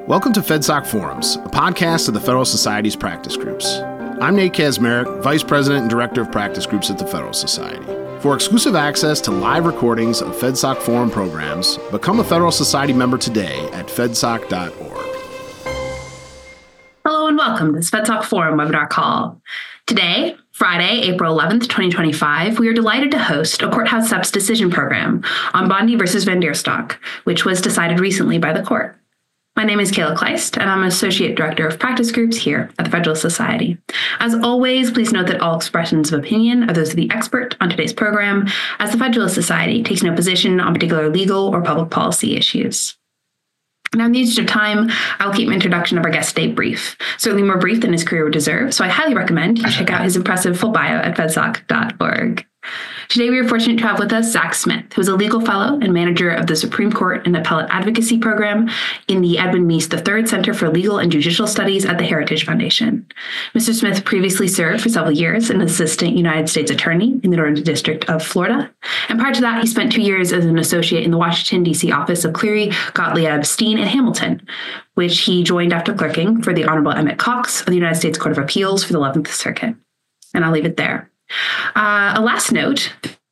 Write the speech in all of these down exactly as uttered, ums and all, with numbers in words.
Welcome to FedSoc Forums, a podcast of the Federal Society's practice groups. I'm Nate Kazmarek, Vice President and Director of Practice Groups at the Federal Society. For exclusive access to live recordings of FedSoc Forum programs, become a Federal Society member today at fedsoc dot org. Hello and welcome to this FedSoc Forum webinar call. Today, Friday, April eleventh, twenty twenty-five, we are delighted to host a Courthouse S E P S decision program on Bondi versus Van der Stok, which was decided recently by the court. My name is Kayla Kleist, and I'm an Associate Director of Practice Groups here at the Federalist Society. As always, please note that all expressions of opinion are those of the expert on today's program, as the Federalist Society takes no position on particular legal or public policy issues. Now, in the interest of time, I will keep my introduction of our guest today brief, certainly more brief than his career would deserve, so I highly recommend you check out his impressive full bio at fedsoc dot org. Today, we are fortunate to have with us Zach Smith, who is a legal fellow and manager of the Supreme Court and Appellate Advocacy Program in the Edwin Meese the third Center for Legal and Judicial Studies at the Heritage Foundation. Mister Smith previously served for several years as an Assistant United States Attorney in the Northern District of Florida. And prior to that, he spent two years as an associate in the Washington, D C office of Cleary, Gottlieb, Steen, and Hamilton, which he joined after clerking for the Honorable Emmett Cox of the United States Court of Appeals for the eleventh Circuit. And I'll leave it there. Uh, a last note,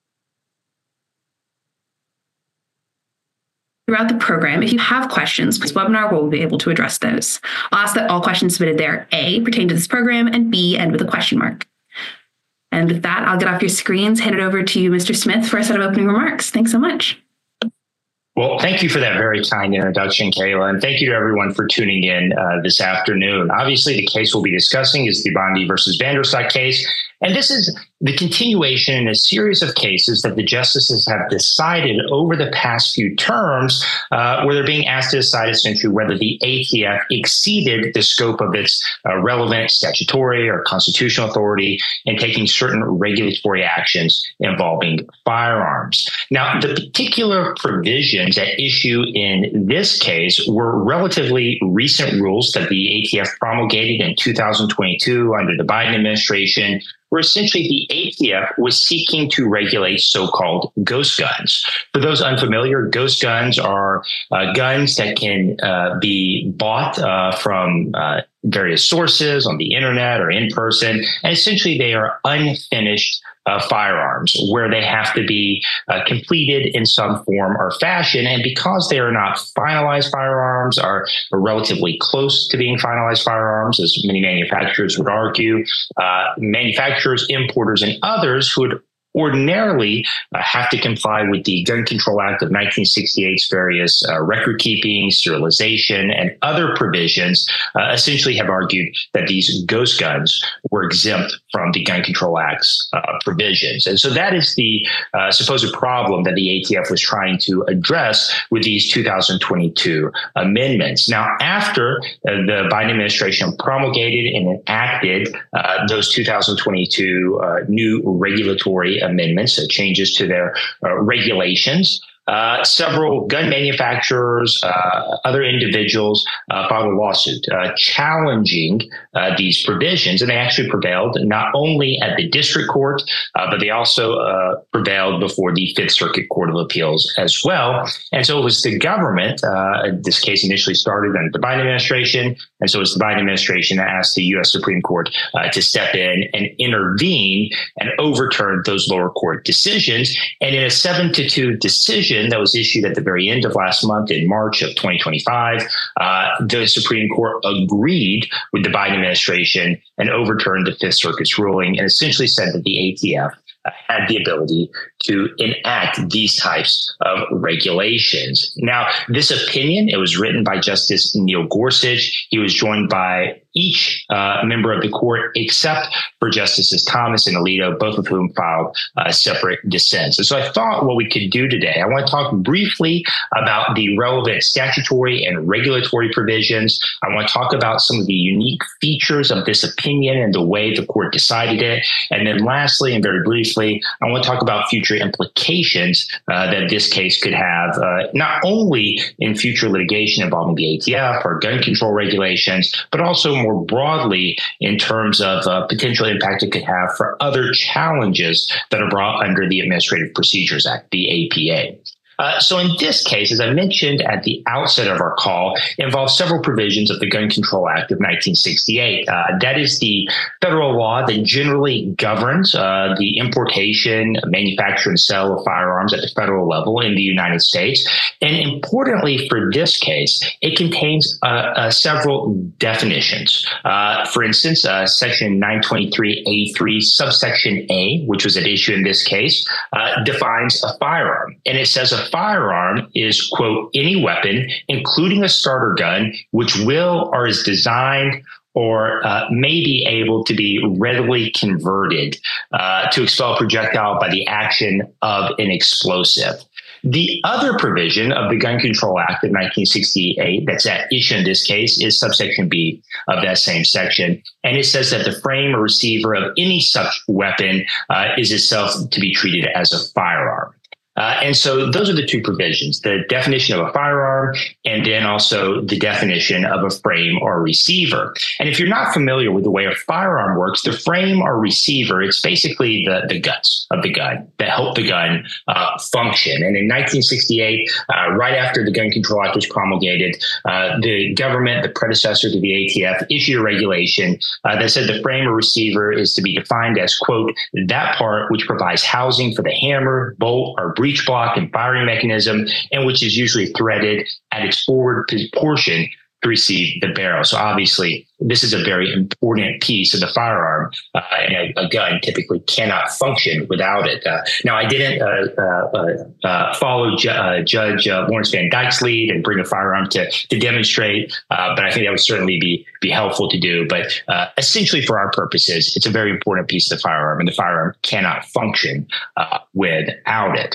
throughout the program, if you have questions, this webinar will be able to address those. I'll ask that all questions submitted there, A, pertain to this program, and B, end with a question mark. And with that, I'll get off your screens, hand it over to you, Mister Smith, for a set of opening remarks. Thanks so much. Well, thank you for that very kind introduction, Kayla, and thank you to everyone for tuning in uh, this afternoon. Obviously, the case we'll be discussing is the Bondi versus Van der Stok case, and this is the continuation in a series of cases that the justices have decided over the past few terms, uh, where they're being asked to decide essentially whether the A T F exceeded the scope of its uh, relevant statutory or constitutional authority in taking certain regulatory actions involving firearms. Now, the particular provisions at issue in this case were relatively recent rules that the A T F promulgated in two thousand twenty-two under the Biden administration, where essentially the A T F was seeking to regulate so-called ghost guns. For those unfamiliar, ghost guns are uh, guns that can uh, be bought uh, from uh, various sources on the internet or in person, and essentially they are unfinished Uh, firearms where they have to be uh, completed in some form or fashion. And because they are not finalized firearms, are, are relatively close to being finalized firearms, as many manufacturers would argue, uh, manufacturers, importers, and others who would ordinarily uh, have to comply with the Gun Control Act of nineteen sixty-eight's various uh, record keeping, serialization, and other provisions, uh, essentially have argued that these ghost guns were exempt from the Gun Control Act's uh, provisions. And so that is the uh, supposed problem that the A T F was trying to address with these two thousand twenty-two amendments. Now, after uh, the Biden administration promulgated and enacted uh, those two thousand twenty-two uh, new regulatory amendments, uh, changes to their uh, regulations, Uh, several gun manufacturers, uh, other individuals uh, filed a lawsuit uh, challenging uh, these provisions, and they actually prevailed not only at the district court, uh, but they also uh, prevailed before the Fifth Circuit Court of Appeals as well. And so it was the government, uh, this case initially started under the Biden administration, and so it was the Biden administration that asked the U S Supreme Court uh, to step in and intervene and overturn those lower court decisions. And in a seven to two decision that was issued at the very end of last month in March of twenty twenty-five, uh, the Supreme Court agreed with the Biden administration and overturned the Fifth Circuit's ruling and essentially said that the A T F had the ability to enact these types of regulations. Now, this opinion, it was written by Justice Neil Gorsuch. He was joined by each uh, member of the court except for Justices Thomas and Alito, both of whom filed uh, separate dissents. And so I thought what we could do today, I want to talk briefly about the relevant statutory and regulatory provisions. I want to talk about some of the unique features of this opinion and the way the court decided it. And then lastly, and very briefly, I want to talk about future implications uh, that this case could have, uh, not only in future litigation involving the A T F or gun control regulations, but also more broadly in terms of uh, potential impact it could have for other challenges that are brought under the Administrative Procedures Act, the A P A. Uh, so in this case, as I mentioned at the outset of our call, it involves several provisions of the Gun Control Act of nineteen sixty-eight. Uh, that is the federal law that generally governs uh, the importation, manufacture, and sale of firearms at the federal level in the United States. And importantly for this case, it contains uh, uh, several definitions. Uh, for instance, uh, Section nine twenty-three A three, subsection A, which was at issue in this case, uh, defines a firearm. And it says a firearm is, quote, any weapon, including a starter gun, which will or is designed or uh, may be able to be readily converted uh, to expel a projectile by the action of an explosive. The other provision of the Gun Control Act of nineteen sixty-eight that's at issue in this case is subsection B of that same section. And it says that the frame or receiver of any such weapon uh, is itself to be treated as a firearm. Uh, and so those are the two provisions, the definition of a firearm and then also the definition of a frame or receiver. And if you're not familiar with the way a firearm works, the frame or receiver, it's basically the, the guts of the gun that help the gun uh, function. And in nineteen sixty-eight, uh, right after the Gun Control Act was promulgated, uh, the government, the predecessor to the A T F, issued a regulation uh, that said the frame or receiver is to be defined as, quote, that part which provides housing for the hammer, bolt, or breech block and firing mechanism, and which is usually threaded at its forward portion to receive the barrel. So obviously, this is a very important piece of the firearm, uh, and a, a gun typically cannot function without it. Uh, now, I didn't uh, uh, uh, follow Ju- uh, Judge uh, Lawrence Van Dyke's lead and bring a firearm to, to demonstrate, uh, but I think that would certainly be, be helpful to do. But uh, essentially, for our purposes, it's a very important piece of the firearm, and the firearm cannot function uh, without it.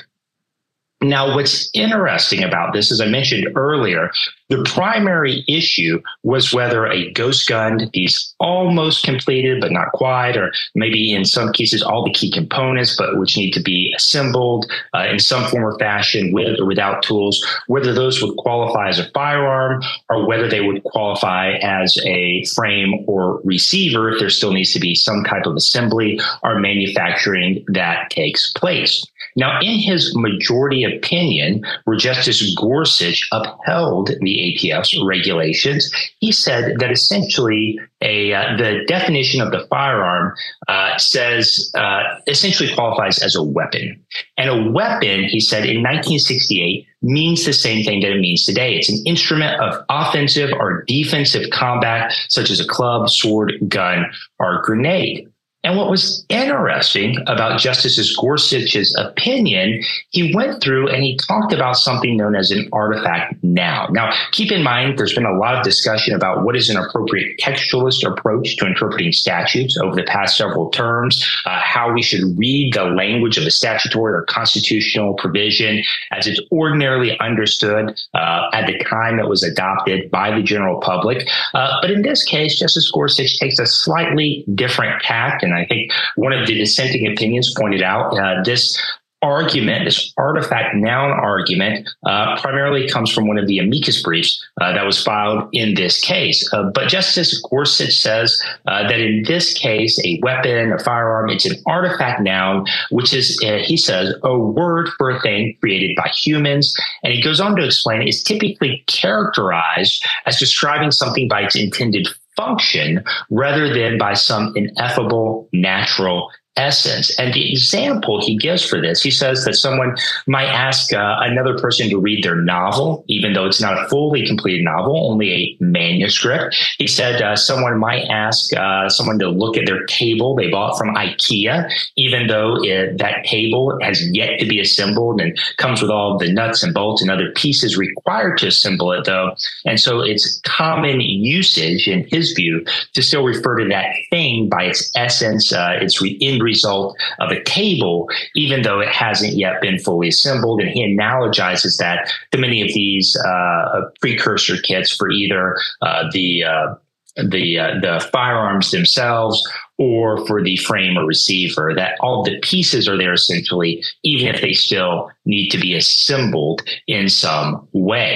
Now, what's interesting about this, as I mentioned earlier, the primary issue was whether a ghost gun, these almost completed, but not quite, or maybe in some cases all the key components, but which need to be assembled uh, in some form or fashion with or without tools, whether those would qualify as a firearm or whether they would qualify as a frame or receiver if there still needs to be some type of assembly or manufacturing that takes place. Now, in his majority opinion, where Justice Gorsuch upheld the A T F's regulations, he said that essentially a uh, the definition of the firearm uh, says uh, essentially qualifies as a weapon. And a weapon, he said, in nineteen sixty-eight means the same thing that it means today. It's an instrument of offensive or defensive combat, such as a club, sword, gun, or grenade. And what was interesting about Justice Gorsuch's opinion, he went through and he talked about something known as an artifact noun. Now, keep in mind, there's been a lot of discussion about what is an appropriate textualist approach to interpreting statutes over the past several terms, uh, how we should read the language of a statutory or constitutional provision as it's ordinarily understood uh, at the time it was adopted by the general public. Uh, but in this case, Justice Gorsuch takes a slightly different tact, and I think one of the dissenting opinions pointed out uh, this argument, this artifact noun argument, uh, primarily comes from one of the amicus briefs uh, that was filed in this case. Uh, but Justice Gorsuch says uh, that in this case, a weapon, a firearm, it's an artifact noun, which is, uh, he says, a word for a thing created by humans. And he goes on to explain it's typically characterized as describing something by its intended function rather than by some ineffable natural essence. And the example he gives for this, he says that someone might ask uh, another person to read their novel, even though it's not a fully completed novel, only a manuscript. He said uh, someone might ask uh, someone to look at their table they bought from IKEA, even though it, that table has yet to be assembled and comes with all the nuts and bolts and other pieces required to assemble it, though. And so it's common usage, in his view, to still refer to that thing by its essence, uh, its re- end result of a table, even though it hasn't yet been fully assembled. And he analogizes that to many of these uh, precursor kits for either uh, the uh, the uh, the firearms themselves or for the frame or receiver, that all the pieces are there essentially, even if they still need to be assembled in some way.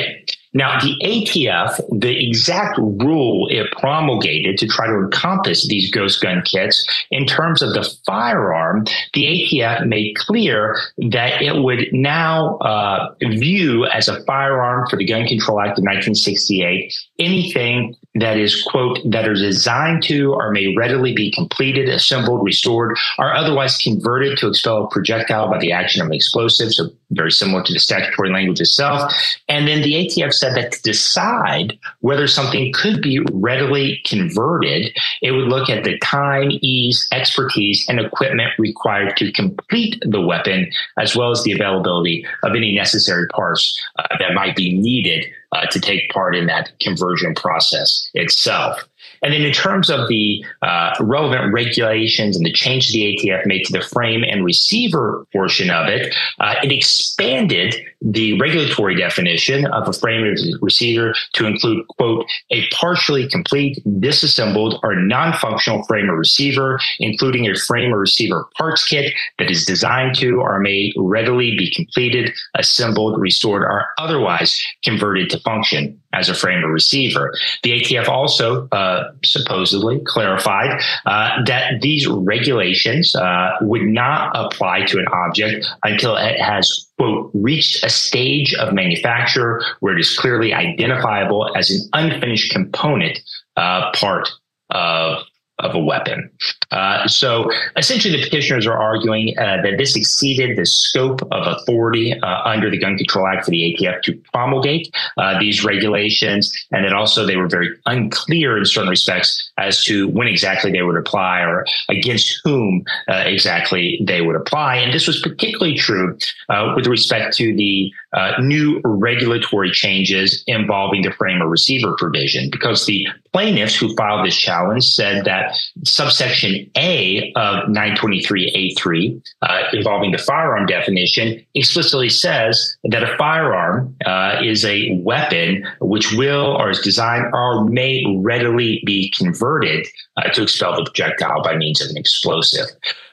Now, the A T F, the exact rule it promulgated to try to encompass these ghost gun kits in terms of the firearm, the A T F made clear that it would now uh, view as a firearm for the Gun Control Act of nineteen sixty-eight anything that is, quote, that are designed to or may readily be completed, assembled, restored, or otherwise converted to expel a projectile by the action of an explosive. So very similar to the statutory language itself. And then the A T F said that to decide whether something could be readily converted, it would look at the time, ease, expertise, and equipment required to complete the weapon, as well as the availability of any necessary parts uh, that might be needed uh, to take part in that conversion process itself. And then in terms of the uh, relevant regulations and the change the A T F made to the frame and receiver portion of it, uh, it expanded the regulatory definition of a frame and receiver to include, quote, a partially complete, disassembled, or non-functional frame or receiver, including a frame or receiver parts kit that is designed to or may readily be completed, assembled, restored, or otherwise converted to function as a frame or receiver. The A T F also uh, supposedly clarified uh, that these regulations uh, would not apply to an object until it has, quote, reached a stage of manufacture where it is clearly identifiable as an unfinished component uh, part of of a weapon. Uh, so essentially the petitioners are arguing uh, that this exceeded the scope of authority uh, under the Gun Control Act for the A T F to promulgate uh, these regulations, and that also they were very unclear in certain respects as to when exactly they would apply or against whom uh, exactly they would apply. And this was particularly true uh, with respect to the uh, new regulatory changes involving the frame or receiver provision, because the plaintiffs who filed this challenge said that subsection A of nine twenty-three A three, uh, involving the firearm definition, explicitly says that a firearm uh, is a weapon which will or is designed or may readily be converted uh, to expel the projectile by means of an explosive.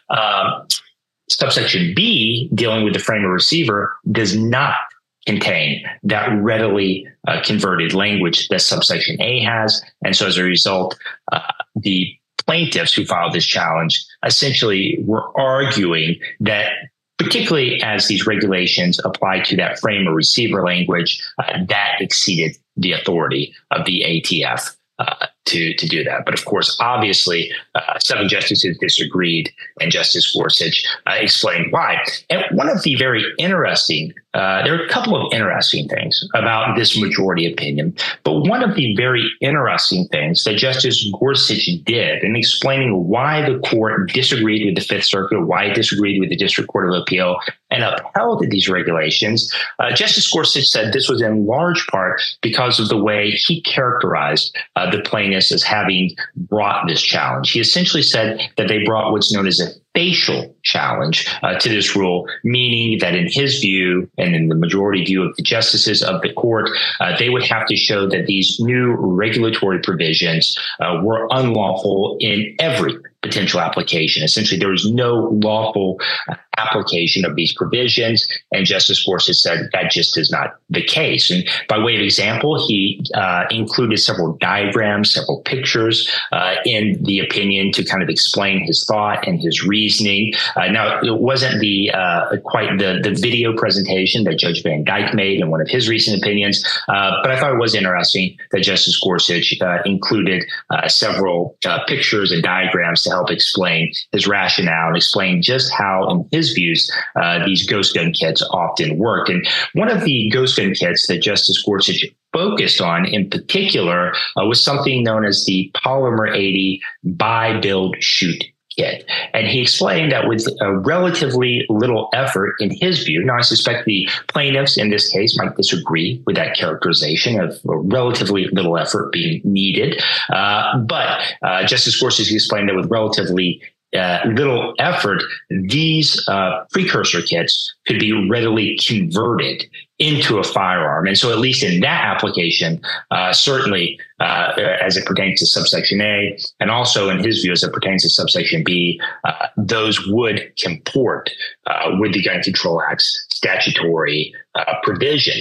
Um, subsection B, dealing with the frame or receiver, does not contain that readily uh, converted language that subsection A has. And so as a result, uh, the plaintiffs who filed this challenge essentially were arguing that, particularly as these regulations apply to that frame or receiver language, uh, that exceeded the authority of the A T F uh, to, to do that. But of course, obviously, uh, seven justices disagreed, and Justice Gorsuch uh, explained why. And one of the very interesting, uh, there are a couple of interesting things about this majority opinion, but one of the very interesting things that Justice Gorsuch did in explaining why the court disagreed with the Fifth Circuit, why it disagreed with the District Court of Appeal, and upheld these regulations, uh, Justice Gorsuch said this was in large part because of the way he characterized uh, the plaintiffs as having brought this challenge. He essentially said that they brought what's known as a facial challenge uh, to this rule, meaning that in his view and in the majority view of the justices of the court, uh, they would have to show that these new regulatory provisions uh, were unlawful in every potential application. Essentially, there was no lawful application of these provisions, and Justice Gorsuch said that just is not the case. And by way of example, he uh, included several diagrams, several pictures uh, in the opinion to kind of explain his thought and his reasoning. Uh, now, it wasn't the uh, quite the, the video presentation that Judge Van Dyke made in one of his recent opinions, uh, but I thought it was interesting that Justice Gorsuch uh, included uh, several uh, pictures and diagrams to help explain his rationale and explain just how, in his views, uh, these ghost gun kits often worked. And one of the ghost gun kits that Justice Gorsuch focused on in particular uh, was something known as the Polymer eighty buy, build, shoot kit. And he explained that with a relatively little effort, in his view, now I suspect the plaintiffs in this case might disagree with that characterization of relatively little effort being needed. Uh, but uh, Justice Gorsuch explained that with relatively Uh, little effort, these uh, precursor kits could be readily converted into a firearm. And so at least in that application, uh, certainly uh, as it pertains to subsection A, and also in his view as it pertains to subsection B, uh, those would comport uh, with the Gun Control Act's statutory uh, provisions.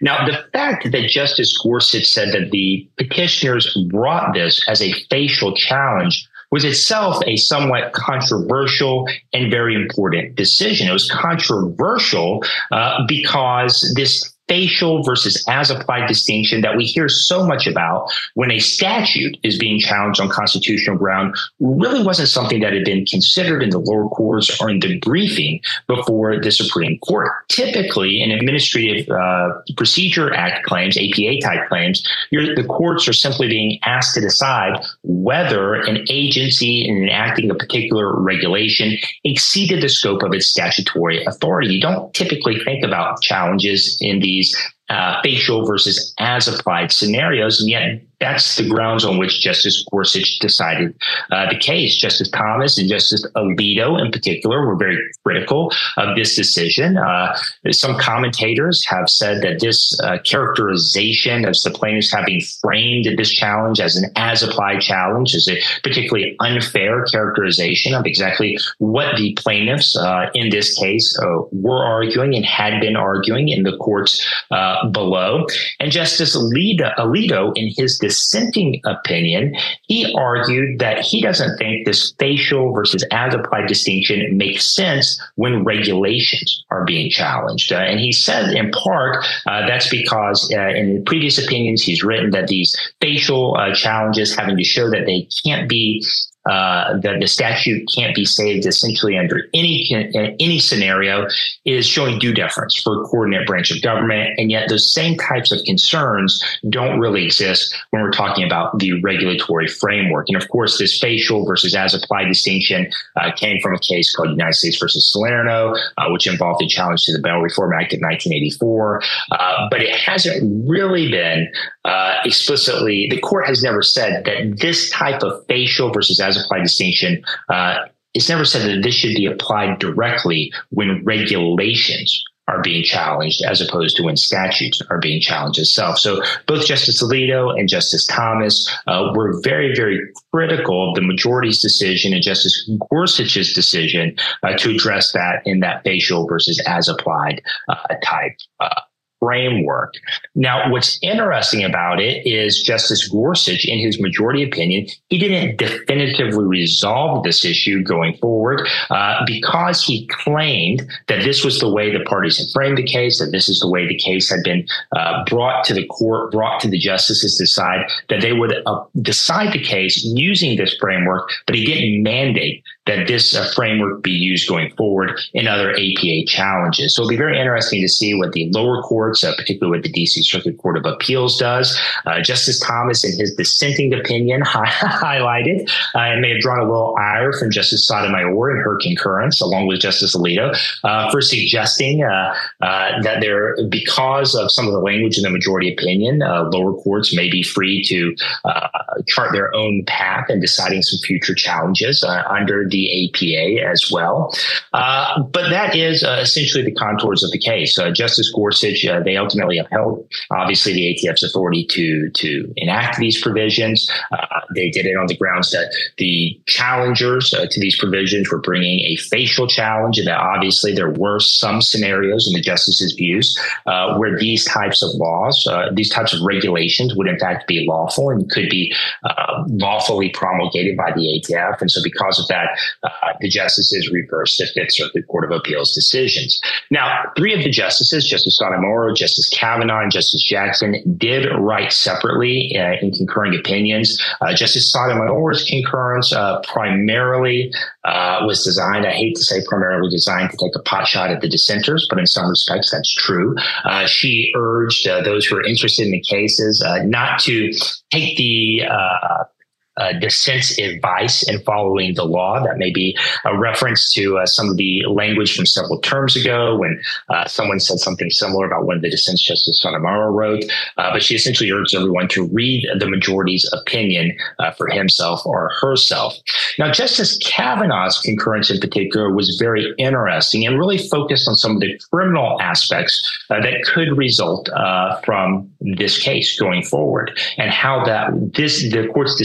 Now, the fact that Justice Gorsuch said that the petitioners brought this as a facial challenge was itself a somewhat controversial and very important decision. It was controversial uh, because this facial versus as applied distinction that we hear so much about when a statute is being challenged on constitutional ground really wasn't something that had been considered in the lower courts or in the briefing before the Supreme Court. Typically, in Administrative uh, Procedure Act claims, A P A type claims, you're, the courts are simply being asked to decide whether an agency in enacting a particular regulation exceeded the scope of its statutory authority. You don't typically think about challenges in these uh, facial versus as applied scenarios, and yet that's the grounds on which Justice Gorsuch decided uh, the case. Justice Thomas and Justice Alito in particular were very critical of this decision. Uh, some commentators have said that this uh, characterization of the plaintiffs having framed this challenge as an as-applied challenge is a particularly unfair characterization of exactly what the plaintiffs uh, in this case uh, were arguing and had been arguing in the courts uh, below. And Justice Alito, Alito in his dissenting opinion, he argued that he doesn't think this facial versus as applied distinction makes sense when regulations are being challenged. Uh, and he said in part uh, that's because uh, in previous opinions he's written that these facial uh, challenges having to show that they can't be Uh, that the statute can't be saved essentially under any any scenario is showing due deference for a coordinate branch of government. And yet those same types of concerns don't really exist when we're talking about the regulatory framework. And of course, this facial versus as applied distinction uh, came from a case called United States versus Salerno, uh, which involved a challenge to the Bail Reform Act of nineteen eighty-four. Uh, but it hasn't really been uh, explicitly, the court has never said that this type of facial versus as applied distinction, uh, it's never said that this should be applied directly when regulations are being challenged as opposed to when statutes are being challenged itself. So both Justice Alito and Justice Thomas uh, were very, very critical of the majority's decision and Justice Gorsuch's decision uh, to address that in that facial versus as applied uh, type uh, framework. Now, what's interesting about it is Justice Gorsuch, in his majority opinion, he didn't definitively resolve this issue going forward uh, because he claimed that this was the way the parties had framed the case, that this is the way the case had been uh, brought to the court, brought to the justices to decide that they would uh, decide the case using this framework, but he didn't mandate that this uh, framework be used going forward in other A P A challenges. So it'll be very interesting to see what the lower courts, uh, particularly what the D C Circuit Court of Appeals does. Uh, Justice Thomas, in his dissenting opinion, highlighted uh, and may have drawn a little ire from Justice Sotomayor in her concurrence, along with Justice Alito, uh, for suggesting uh, uh, that there, because of some of the language in the majority opinion, uh, lower courts may be free to uh, chart their own path in deciding some future challenges uh, under the A P A as well. Uh, but that is uh, essentially the contours of the case. Uh, Justice Gorsuch, uh, they ultimately upheld, obviously, the A T F's authority to, to enact these provisions. Uh, they did it on the grounds that the challengers uh, to these provisions were bringing a facial challenge, and that obviously there were some scenarios in the justices' views uh, where these types of laws, uh, these types of regulations would in fact be lawful and could be uh, lawfully promulgated by the A T F. And so because of that, Uh, the justices reversed the Fifth Circuit Court of Appeals decisions. Now, three of the justices, Justice Sotomayor, Justice Kavanaugh, and Justice Jackson, did write separately uh, in concurring opinions. Uh, Justice Sotomayor's concurrence uh, primarily uh, was designed, I hate to say primarily designed to take a pot shot at the dissenters, but in some respects that's true. Uh, she urged uh, those who are interested in the cases uh, not to take the uh, Uh, dissent's advice in following the law. That may be a reference to uh, some of the language from several terms ago when uh, someone said something similar about one of the dissents Justice Sotomayor wrote. Uh, but she essentially urged everyone to read the majority's opinion uh, for himself or herself. Now, Justice Kavanaugh's concurrence in particular was very interesting and really focused on some of the criminal aspects uh, that could result uh, from this case going forward and how that this the court's decision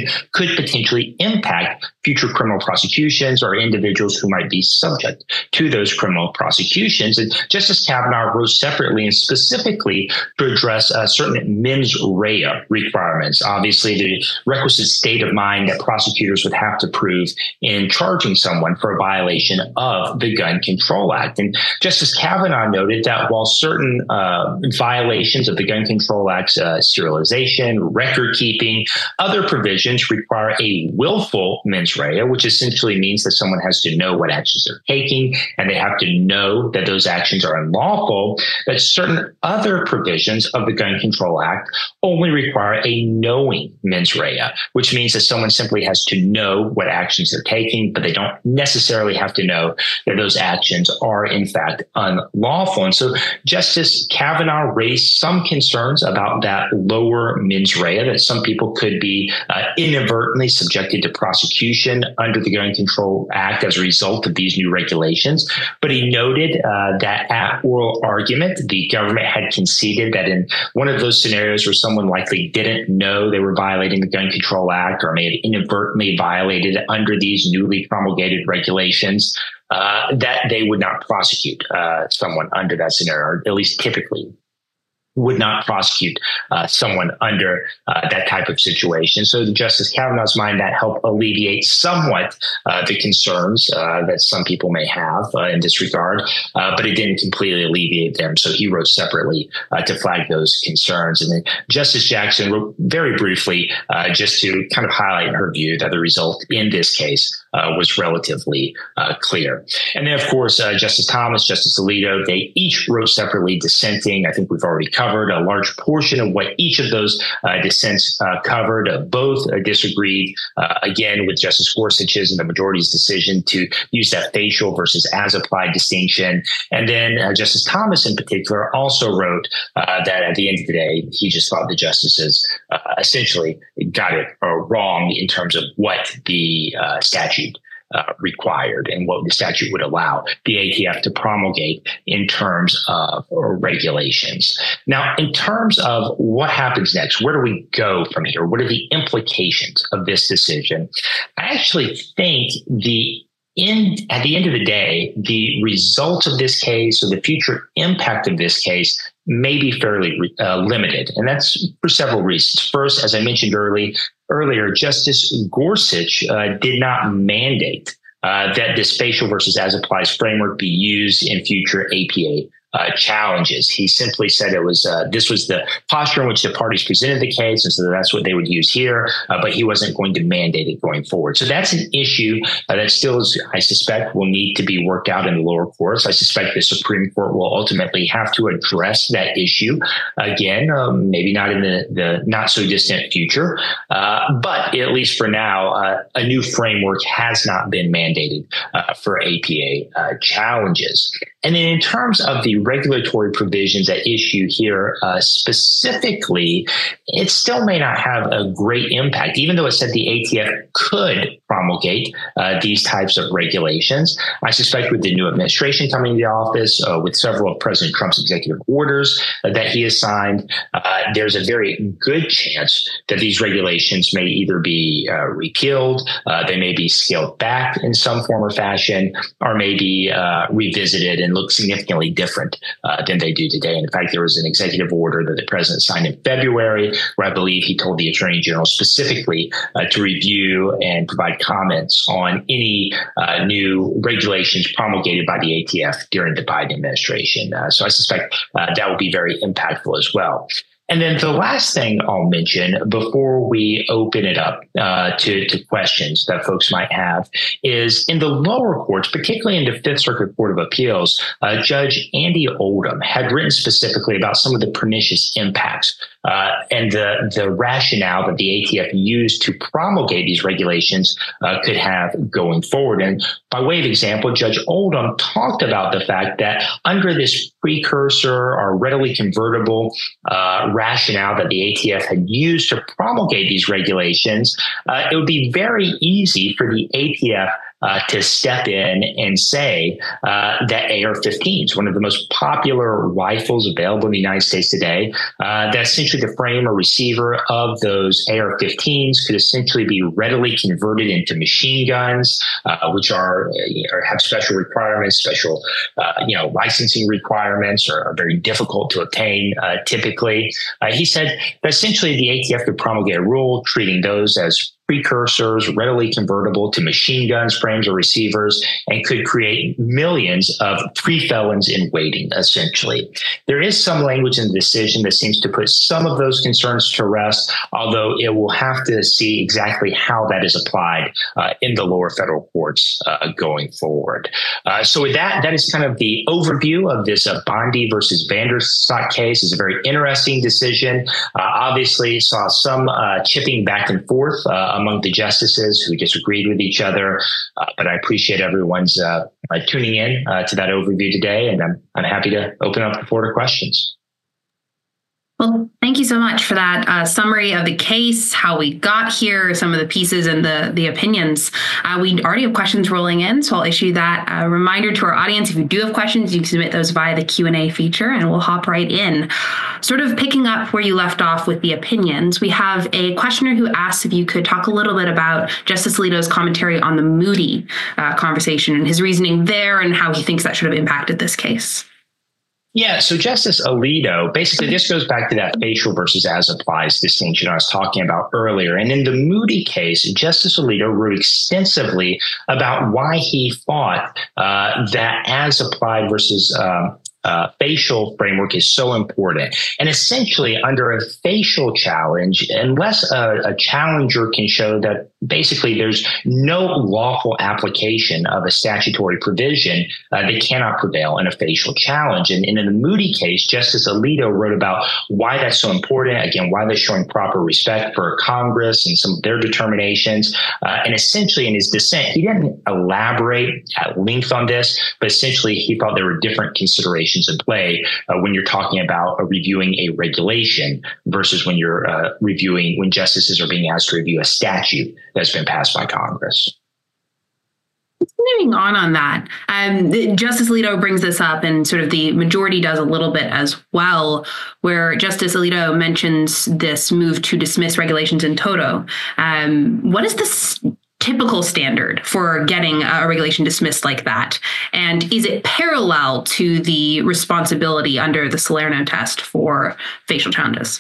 regulation could potentially impact future criminal prosecutions or individuals who might be subject to those criminal prosecutions. And Justice Kavanaugh wrote separately and specifically to address uh, certain mens rea requirements. Obviously, the requisite state of mind that prosecutors would have to prove in charging someone for a violation of the Gun Control Act. And Justice Kavanaugh noted that while certain uh, violations of the Gun Control Act's uh, serialization, record keeping, other provisions require a willful mens rea, which essentially means that someone has to know what actions they're taking and they have to know that those actions are unlawful, that certain other provisions of the Gun Control Act only require a knowing mens rea, which means that someone simply has to know what actions they're taking, but they don't necessarily have to know that those actions are in fact unlawful. And so Justice Kavanaugh raised some concerns about that lower mens rea, that some people could be uh, inadvertently subjected to prosecution under the Gun Control Act as a result of these new regulations. But he noted uh, that at oral argument, the government had conceded that in one of those scenarios where someone likely didn't know they were violating the Gun Control Act or may have inadvertently violated under these newly promulgated regulations, uh, that they would not prosecute uh, someone under that scenario, or at least typically would not prosecute uh, someone under uh, that type of situation. So in Justice Kavanaugh's mind, that helped alleviate somewhat uh, the concerns uh, that some people may have uh, in this regard, uh, but it didn't completely alleviate them. So he wrote separately uh, to flag those concerns. And then Justice Jackson wrote very briefly uh, just to kind of highlight her view that the result in this case uh, was relatively uh, clear. And then, of course, uh, Justice Thomas, Justice Alito, they each wrote separately dissenting. I think we've already covered covered a large portion of what each of those uh, dissents uh, covered. Uh, both uh, disagreed, uh, again, with Justice Gorsuch's and the majority's decision to use that facial versus as-applied distinction. And then uh, Justice Thomas, in particular, also wrote uh, that at the end of the day, he just thought the justices uh, essentially got it uh, wrong in terms of what the uh, statute Uh, required and what the statute would allow the A T F to promulgate in terms of regulations. Now, in terms of what happens next, where do we go from here? What are the implications of this decision? I actually think the In, at the end of the day, the result of this case or the future impact of this case may be fairly uh, limited. And that's for several reasons. First, as I mentioned early, earlier, Justice Gorsuch uh, did not mandate uh, that this facial versus as applies framework be used in future A P A Uh, challenges. He simply said it was uh, this was the posture in which the parties presented the case, and so that's what they would use here. Uh, but he wasn't going to mandate it going forward. So that's an issue uh, that still, is, I suspect, will need to be worked out in the lower courts. I suspect the Supreme Court will ultimately have to address that issue again, um, maybe not in the, the not so distant future, uh, but at least for now, uh, a new framework has not been mandated uh, for A P A uh, challenges. And then in terms of the regulatory provisions at issue here, uh, specifically, it still may not have a great impact, even though it said the A T F could promulgate uh, these types of regulations. I suspect with the new administration coming into office, uh, with several of President Trump's executive orders uh, that he has signed, uh, there's a very good chance that these regulations may either be uh, repealed, uh, they may be scaled back in some form or fashion, or may be uh, revisited and look significantly different uh, than they do today. In fact, there was an executive order that the president signed in February where I believe he told the attorney general specifically uh, to review and provide comments on any uh, new regulations promulgated by the A T F during the Biden administration. Uh, so I suspect uh, that will be very impactful as well. And then the last thing I'll mention before we open it up uh, to, to questions that folks might have is in the lower courts, particularly in the Fifth Circuit Court of Appeals, uh, Judge Andy Oldham had written specifically about some of the pernicious impacts uh, and the, the rationale that the A T F used to promulgate these regulations uh, could have going forward. And by way of example, Judge Oldham talked about the fact that under this precursor or readily convertible uh, rationale that the A T F had used to promulgate these regulations, uh, it would be very easy for the A T F uh, to step in and say uh, that A R fifteens, one of the most popular rifles available in the United States today, uh, that essentially the frame or receiver of those A R fifteens could essentially be readily converted into machine guns, uh, which are or have special requirements, special uh, you know licensing requirements, or are very difficult to obtain. Uh, typically, uh, he said that essentially the A T F could promulgate a rule treating those as precursors, readily convertible to machine guns, frames, or receivers, and could create millions of pre-felons in waiting, essentially. There is some language in the decision that seems to put some of those concerns to rest, although it will have to see exactly how that is applied uh, in the lower federal courts uh, going forward. Uh, so with that, that is kind of the overview of this uh, Bondi versus Vanderstock case. It's a very interesting decision. Uh, obviously, saw some uh, chipping back and forth uh, among the justices who disagreed with each other. Uh, but I appreciate everyone's uh, uh, tuning in uh, to that overview today, and I'm, I'm happy to open up the floor to questions. Well, thank you so much for that uh, summary of the case, how we got here, some of the pieces and the, the opinions. Uh, we already have questions rolling in, so I'll issue that uh, reminder to our audience. If you do have questions, you can submit those via the Q and A feature, and we'll hop right in. Sort of picking up where you left off with the opinions, we have a questioner who asked if you could talk a little bit about Justice Alito's commentary on the Moody uh, conversation and his reasoning there and how he thinks that should have impacted this case. Yeah, so Justice Alito, basically this goes back to that facial versus as applies distinction I was talking about earlier. And in the Moody case, Justice Alito wrote extensively about why he thought uh, that as applied versus um, Uh, facial framework is so important. And essentially, under a facial challenge, unless a, a challenger can show that basically there's no lawful application of a statutory provision, uh, they cannot prevail in a facial challenge. And, and in the Moody case, Justice Alito wrote about why that's so important, again, why they're showing proper respect for Congress and some of their determinations. Uh, and essentially, in his dissent, he didn't elaborate at length on this, but essentially, he thought there were different considerations in play uh, when you're talking about uh, reviewing a regulation versus when you're uh, reviewing, when justices are being asked to review a statute that's been passed by Congress. Continuing on on that, um, Justice Alito brings this up, and sort of the majority does a little bit as well, where Justice Alito mentions this move to dismiss regulations in toto. Um, what is this typical standard for getting a regulation dismissed like that? And is it parallel to the responsibility under the Salerno test for facial challenges?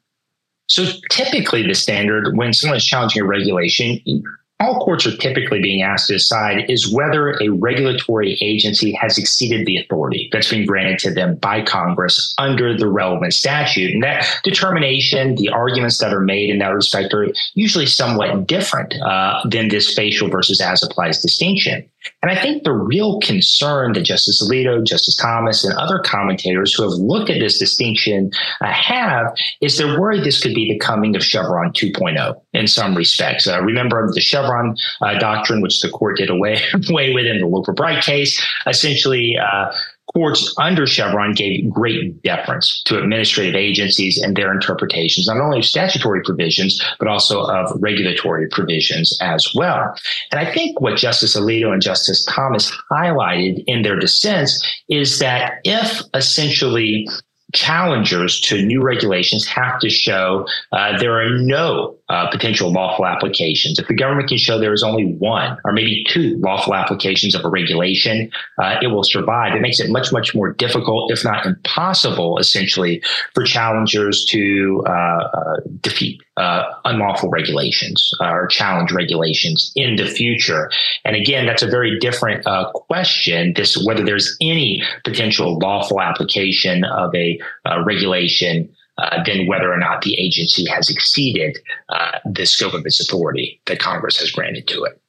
So typically the standard when someone is challenging a regulation, all courts are typically being asked to decide is whether a regulatory agency has exceeded the authority that's been granted to them by Congress under the relevant statute. And that determination, the arguments that are made in that respect are usually somewhat different uh, than this facial versus as applies distinction. And I think the real concern that Justice Alito, Justice Thomas, and other commentators who have looked at this distinction uh, have is they're worried this could be the coming of Chevron two point oh in some respects. Uh, remember the Chevron uh, doctrine, which the court did away, away with in the Loper Bright case. Essentially, uh, courts under Chevron gave great deference to administrative agencies and their interpretations, not only of statutory provisions, but also of regulatory provisions as well. And I think what Justice Alito and Justice Thomas highlighted in their dissents is that if essentially challengers to new regulations have to show uh, there are no uh, potential lawful applications. If the government can show there is only one or maybe two lawful applications of a regulation, uh, it will survive. It makes it much, much more difficult, if not impossible, essentially, for challengers to uh, uh, defeat uh, unlawful regulations uh, or challenge regulations in the future. And again, that's a very different uh, question, this whether there's any potential lawful application of a uh, regulation Uh, than whether or not the agency has exceeded uh, the scope of its authority that Congress has granted to it.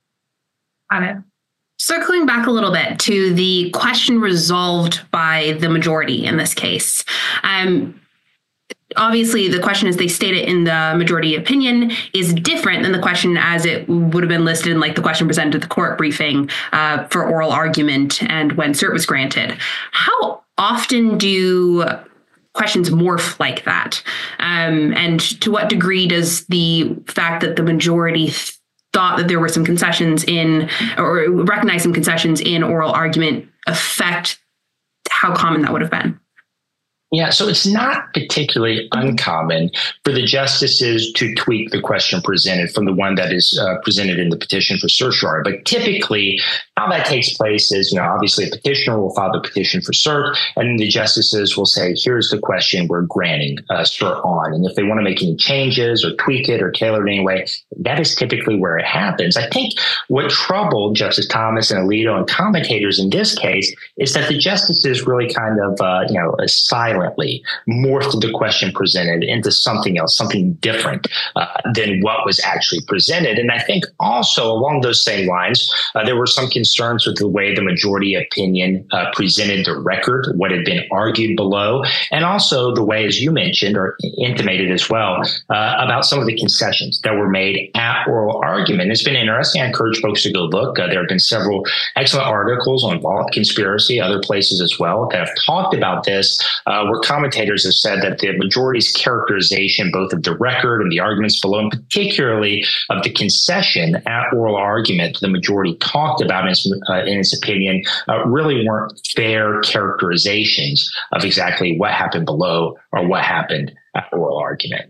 Got it. Circling back a little bit to the question resolved by the majority in this case. Um, obviously, the question as they state it in the majority opinion is different than the question as it would have been listed in like the question presented at the court briefing uh, for oral argument and when cert was granted. How often do questions morph like that? Um, and to what degree does the fact that the majority th- thought that there were some concessions in, or recognized some concessions in oral argument affect how common that would have been? Yeah, so it's not particularly uncommon for the justices to tweak the question presented from the one that is uh, presented in the petition for certiorari. But typically, how that takes place is, you know, obviously a petitioner will file the petition for cert, and the justices will say, here's the question we're granting uh, cert on. And if they want to make any changes or tweak it or tailor it anyway, that is typically where it happens. I think what troubled Justice Thomas and Alito and commentators in this case is that the justices really kind of, uh, you know, silent morphed the question presented into something else, something different uh, than what was actually presented. And I think also along those same lines, uh, there were some concerns with the way the majority opinion uh, presented the record, what had been argued below, and also the way, as you mentioned or intimated as well, uh, about some of the concessions that were made at oral argument. It's been interesting. I encourage folks to go look. Uh, there have been several excellent articles on Vaught conspiracy, other places as well, that have talked about this, uh, where commentators have said that the majority's characterization, both of the record and the arguments below, and particularly of the concession at oral argument the majority talked about in its, uh, in its opinion, uh, really weren't fair characterizations of exactly what happened below or what happened at oral argument.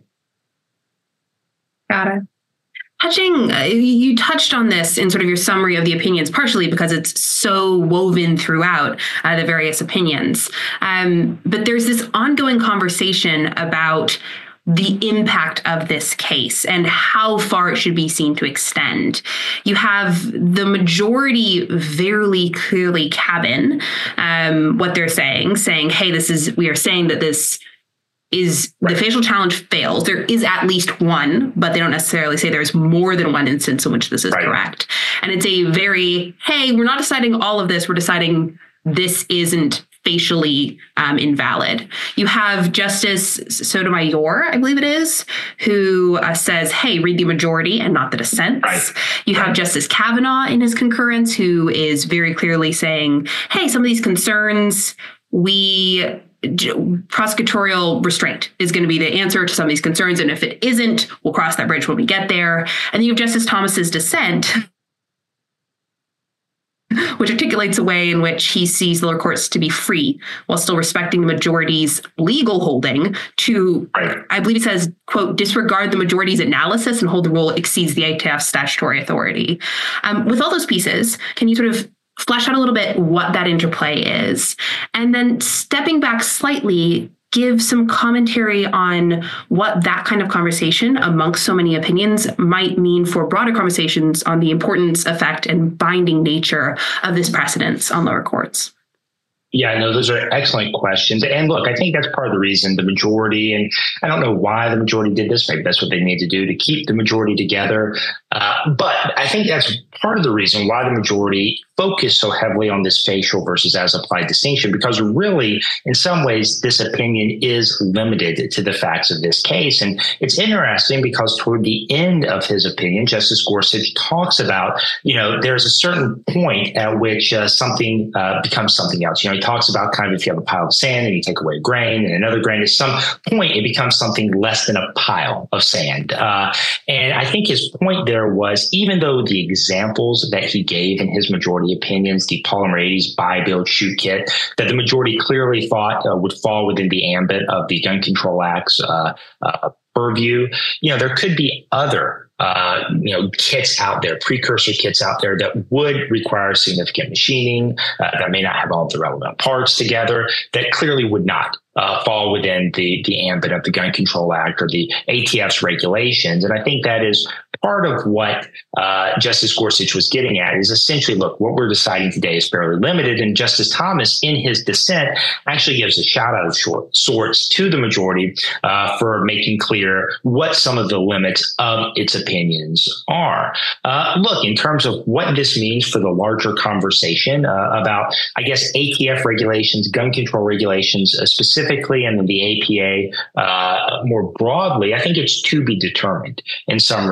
Got it. Touching, uh, you touched on this in sort of your summary of the opinions, partially because it's so woven throughout uh, the various opinions. Um, but there's this ongoing conversation about the impact of this case and how far it should be seen to extend. You have the majority very clearly cabin um, what they're saying, saying, hey, this is, we are saying that this is the facial challenge fails. There is at least one, but they don't necessarily say there's more than one instance in which this is right. correct. And it's a very, hey, we're not deciding all of this. We're deciding this isn't facially um, invalid. You have Justice Sotomayor, I believe it is, who uh, says, hey, read the majority and not the dissents. Right. You have Justice Kavanaugh in his concurrence, who is very clearly saying, hey, some of these concerns, we... prosecutorial restraint is going to be the answer to some of these concerns. And if it isn't, we'll cross that bridge when we get there. And then you have Justice Thomas's dissent, which articulates a way in which he sees the lower courts to be free while still respecting the majority's legal holding to, I believe it says, quote, disregard the majority's analysis and hold the rule exceeds the A T F's statutory authority. Um, with all those pieces, can you sort of flesh out a little bit what that interplay is? And then stepping back slightly, give some commentary on what that kind of conversation amongst so many opinions might mean for broader conversations on the importance, effect, and binding nature of this precedence on lower courts. Yeah, no, those are excellent questions. And look, I think that's part of the reason the majority, and I don't know why the majority did this, maybe that's what they need to do to keep the majority together. Uh, but I think that's part of the reason why the majority focused so heavily on this facial versus as applied distinction, because really, in some ways, this opinion is limited to the facts of this case. And it's interesting because toward the end of his opinion, Justice Gorsuch talks about, you know, there's a certain point at which uh, something uh, becomes something else. You know, he talks about kind of if you have a pile of sand and you take away a grain and another grain, at some point it becomes something less than a pile of sand. Uh, and I think his point there was, even though the examples that he gave in his majority opinions, the polymerides, buy, build, shoot kit, that the majority clearly thought uh, would fall within the ambit of the Gun Control Act's uh, uh, purview. You know, there could be other Uh, you know, kits out there, precursor kits out there that would require significant machining, uh, that may not have all the relevant parts together, that clearly would not uh, fall within the, the ambit of the Gun Control Act or the A T F's regulations. And I think that is part of what uh, Justice Gorsuch was getting at, is essentially, look, what we're deciding today is fairly limited. And Justice Thomas, in his dissent, actually gives a shout out of short, sorts to the majority uh, for making clear what some of the limits of its opinions are. Uh, look, in terms of what this means for the larger conversation uh, about, I guess, A T F regulations, gun control regulations uh, specifically, and then the A P A uh, more broadly, I think it's to be determined in some respects.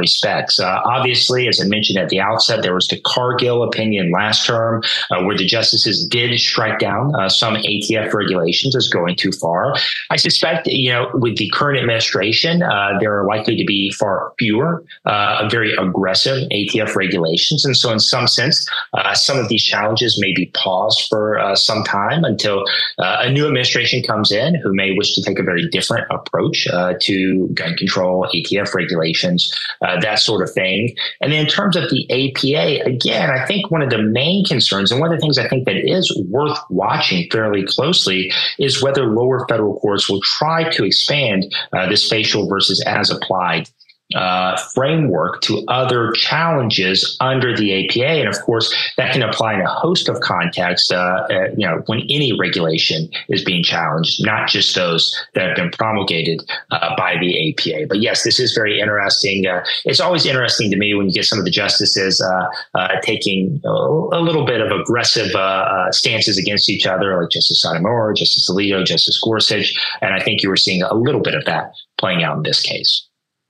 effects. Uh, obviously, as I mentioned at the outset, there was the Cargill opinion last term uh, where the justices did strike down uh, some A T F regulations as going too far. I suspect, you know, with the current administration, uh, there are likely to be far fewer uh, very aggressive A T F regulations. And so in some sense, uh, some of these challenges may be paused for uh, some time until uh, a new administration comes in who may wish to take a very different approach uh, to gun control, A T F regulations, uh, that sort of thing. And then in terms of the A P A, again, I think one of the main concerns and one of the things I think that is worth watching fairly closely is whether lower federal courts will try to expand uh, this facial versus as applied Uh, framework to other challenges under the A P A. And of course, that can apply in a host of contexts, uh, uh, you know, when any regulation is being challenged, not just those that have been promulgated uh, by the A P A. But yes, this is very interesting. Uh, it's always interesting to me when you get some of the justices uh, uh, taking a, a little bit of aggressive uh, uh, stances against each other, like Justice Sotomayor, Justice Alito, Justice Gorsuch. And I think you were seeing a little bit of that playing out in this case.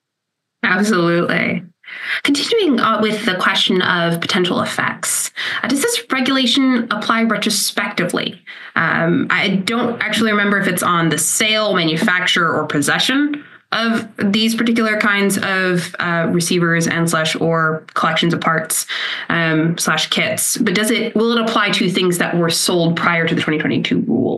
Absolutely. Continuing uh, with the question of potential effects, uh, does this regulation apply retrospectively? Um, I don't actually remember if it's on the sale, manufacture, or possession of these particular kinds of uh, receivers and slash or collections of parts um, slash kits. But does it will it apply to things that were sold prior to the twenty twenty-two rule?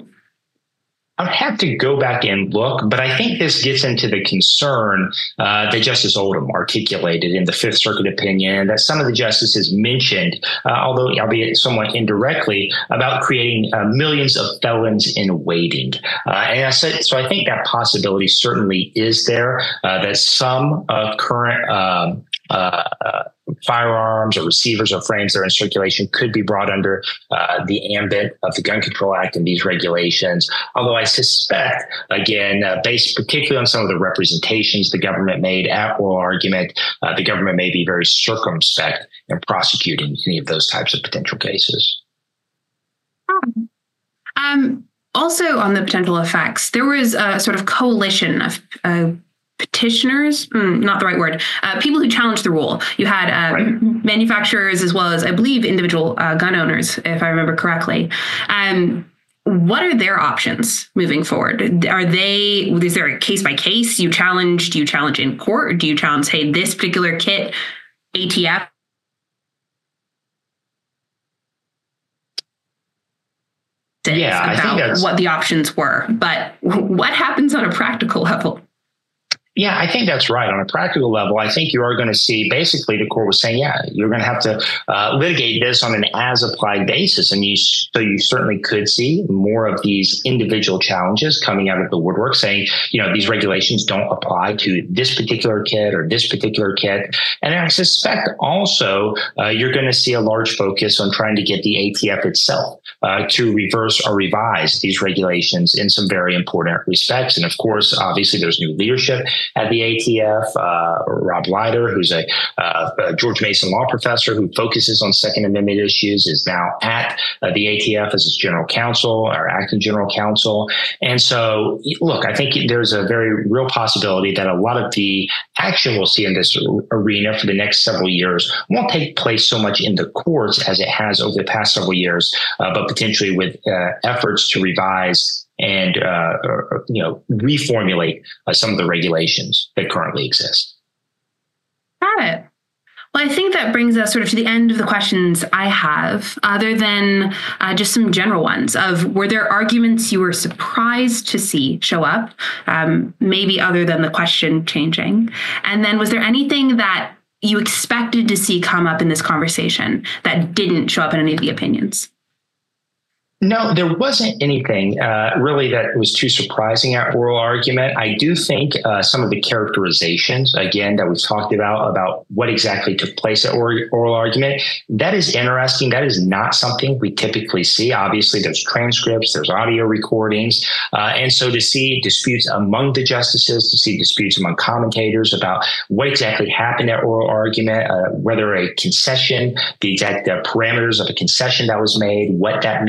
I'd have to go back and look, but I think this gets into the concern uh, that Justice Oldham articulated in the Fifth Circuit opinion that some of the justices mentioned, uh, although albeit somewhat indirectly, about creating uh, millions of felons in waiting. Uh, and I said, so I think that possibility certainly is there, uh, that some uh, current um, uh, firearms or receivers or frames that are in circulation could be brought under uh, the ambit of the Gun Control Act and these regulations. Although I suspect, again, uh, based particularly on some of the representations the government made at oral argument, uh, the government may be very circumspect in prosecuting any of those types of potential cases. Um, also on the potential effects, there was a sort of coalition of uh, petitioners, mm, not the right word, uh, people who challenged the rule. You had uh, right. manufacturers as well as, I believe, individual uh, gun owners, if I remember correctly. Um, what are their options moving forward? Are they, is there a case by case you challenge? Do you challenge in court? Or do you challenge, hey, this particular kit, A T F? Yeah, about I think that's what the options were. But what happens on a practical level? Yeah, I think that's right. On a practical level, I think you are going to see basically the court was saying, yeah, you're going to have to uh, litigate this on an as applied basis. And you, so you certainly could see more of these individual challenges coming out of the woodwork saying, you know, these regulations don't apply to this particular kit or this particular kit. And I suspect also uh, you're going to see a large focus on trying to get the A T F itself uh, to reverse or revise these regulations in some very important respects. And of course, obviously, there's new leadership at the A T F, uh, Rob Leiter, who's a, uh, a George Mason law professor who focuses on Second Amendment issues, is now at uh, the A T F as its general counsel or acting general counsel. And so, look, I think there's a very real possibility that a lot of the action we'll see in this arena for the next several years won't take place so much in the courts as it has over the past several years, uh, but potentially with uh, efforts to revise and, uh, or, you know, reformulate uh, some of the regulations that currently exist. Got it. Well, I think that brings us sort of to the end of the questions I have, other than uh, just some general ones of, were there arguments you were surprised to see show up, um, maybe other than the question changing? And then was there anything that you expected to see come up in this conversation that didn't show up in any of the opinions? No, there wasn't anything uh, really that was too surprising at oral argument. I do think uh, some of the characterizations, again, that we've talked about, about what exactly took place at oral, oral argument, that is interesting. That is not something we typically see. Obviously, there's transcripts, there's audio recordings. Uh, and so to see disputes among the justices, to see disputes among commentators about what exactly happened at oral argument, uh, whether a concession, the exact uh, parameters of a concession that was made, what that means for the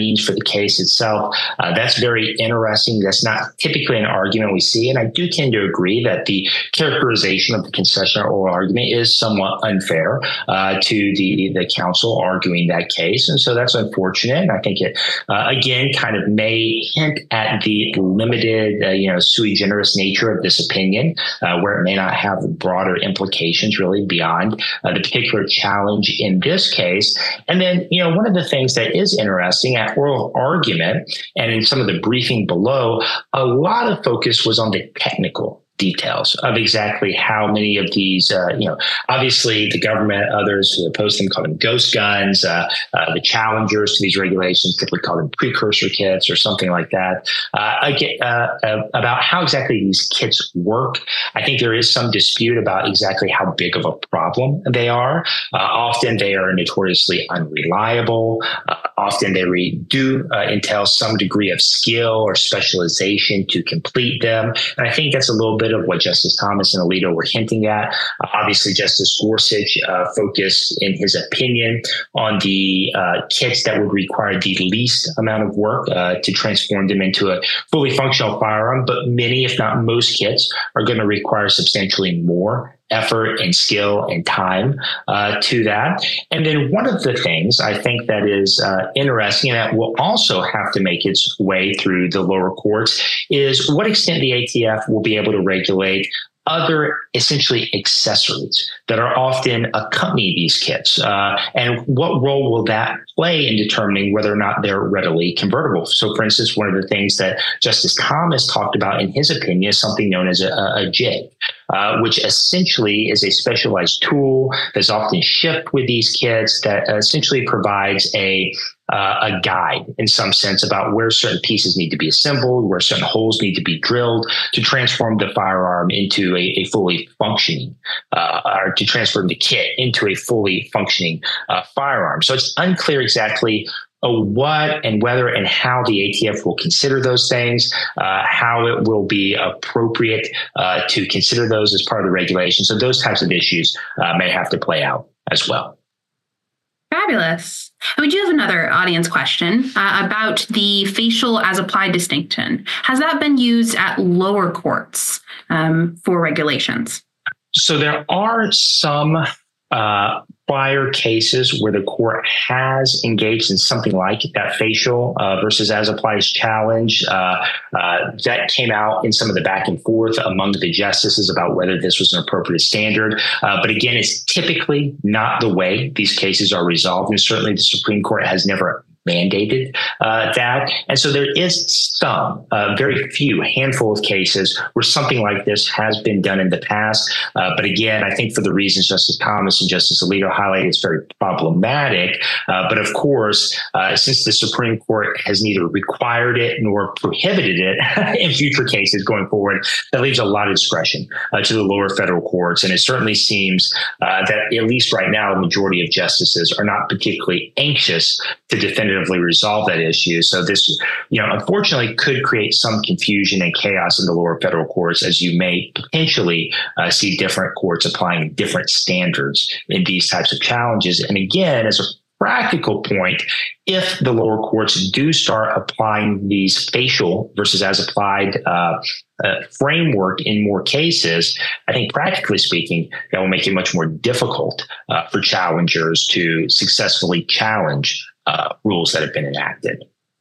case itself. Uh, that's very interesting. That's not typically an argument we see. And I do tend to agree that the characterization of the concession or oral argument is somewhat unfair uh, to the, the counsel arguing that case. And so that's unfortunate. And I think it, uh, again, kind of may hint at the limited, uh, you know, sui generis nature of this opinion, uh, where it may not have broader implications really beyond uh, the particular challenge in this case. And then, you know, one of the things that is interesting at oral argument and in some of the briefing below, a lot of focus was on the technical details of exactly how many of these, uh, you know, obviously the government, others who oppose them call them ghost guns. Uh, uh, the challengers to these regulations typically call them precursor kits or something like that. Uh, again, uh, uh, about how exactly these kits work. I think there is some dispute about exactly how big of a problem they are. Uh, often they are notoriously unreliable. Uh, often they re- do uh, entail some degree of skill or specialization to complete them. And I think that's a little bit of what Justice Thomas and Alito were hinting at. Uh, obviously, Justice Gorsuch uh, focused in his opinion on the uh, kits that would require the least amount of work uh, to transform them into a fully functional firearm. But many, if not most kits, are going to require substantially more effort and skill and time uh, to that. And then one of the things I think that is uh, interesting and that will also have to make its way through the lower courts is what extent the A T F will be able to regulate other essentially accessories that are often accompany these kits. Uh, and what role will that play in determining whether or not they're readily convertible? So, for instance, one of the things that Justice Thomas talked about in his opinion is something known as a, a jig, uh, which essentially is a specialized tool that's often shipped with these kits that essentially provides a Uh, a guide in some sense about where certain pieces need to be assembled, where certain holes need to be drilled to transform the firearm into a, a fully functioning, uh, or to transform the kit into a fully functioning uh, firearm. So it's unclear exactly uh, what and whether and how the A T F will consider those things, uh, how it will be appropriate uh, to consider those as part of the regulation. So those types of issues uh, may have to play out as well. Fabulous. And we do have another audience question uh, about the facial as applied distinction. Has that been used at lower courts um, for regulations? So there are some uh, prior cases where the court has engaged in something like that facial uh, versus as applied challenge. Uh, uh, that came out in some of the back and forth among the justices about whether this was an appropriate standard. Uh, but again, it's typically not the way these cases are resolved. And certainly the Supreme Court has never mandated uh, that. And so there is some, uh, very few, handful of cases where something like this has been done in the past. Uh, but again, I think for the reasons Justice Thomas and Justice Alito highlighted, it's very problematic. Uh, but of course, uh, since the Supreme Court has neither required it nor prohibited it in future cases going forward, that leaves a lot of discretion uh, to the lower federal courts. And it certainly seems uh, that at least right now, a majority of justices are not particularly anxious to definitively resolve that issue. So this, you know, unfortunately could create some confusion and chaos in the lower federal courts, as you may potentially uh, see different courts applying different standards in these types of challenges. And again, as a practical point, if the lower courts do start applying these facial versus as applied uh, uh, framework in more cases, I think practically speaking, that will make it much more difficult uh, for challengers to successfully challenge uh, rules that have been enacted.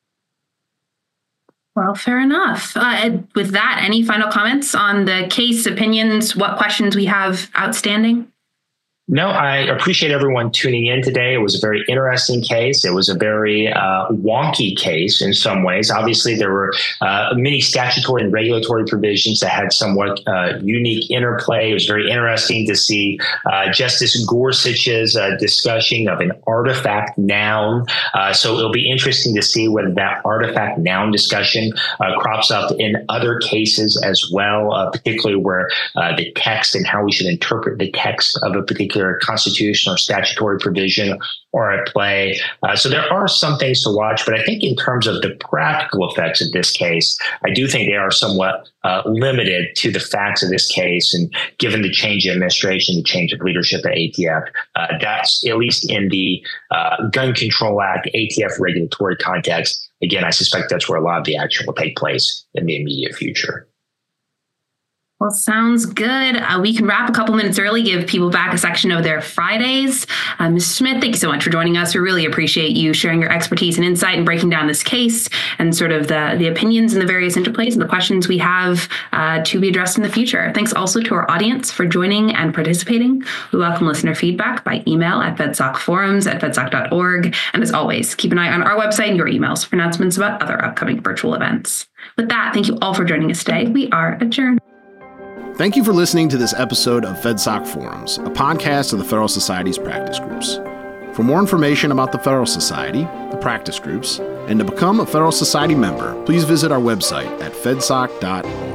Well, fair enough. Uh, with that, any final comments on the case, opinions, what questions we have outstanding? No, I appreciate everyone tuning in today. It was a very interesting case. It was a very uh, wonky case in some ways. Obviously, there were uh, many statutory and regulatory provisions that had somewhat uh, unique interplay. It was very interesting to see uh, Justice Gorsuch's uh, discussion of an artifact noun. Uh, so it'll be interesting to see whether that artifact noun discussion uh, crops up in other cases as well, uh, particularly where uh, the text and how we should interpret the text of a particular particular constitutional or statutory provision are at play. Uh, so there are some things to watch, but I think in terms of the practical effects of this case, I do think they are somewhat uh, limited to the facts of this case. And given the change in administration, the change of leadership at A T F, uh, that's at least in the uh, Gun Control Act, A T F regulatory context. Again, I suspect that's where a lot of the action will take place in the immediate future. Well, sounds good. Uh, we can wrap a couple minutes early, give people back a section of their Fridays. Uh, Miz Smith, thank you so much for joining us. We really appreciate you sharing your expertise and insight and breaking down this case and sort of the, the opinions and the various interplays and the questions we have uh, to be addressed in the future. Thanks also to our audience for joining and participating. We welcome listener feedback by email at fedsocforums at fedsoc dot org. And as always, keep an eye on our website and your emails for announcements about other upcoming virtual events. With that, thank you all for joining us today. We are adjourned. Thank you for listening to this episode of FedSoc Forums, a podcast of the Federal Society's practice groups. For more information about the Federal Society, the practice groups, and to become a Federal Society member, please visit our website at fedsoc dot org.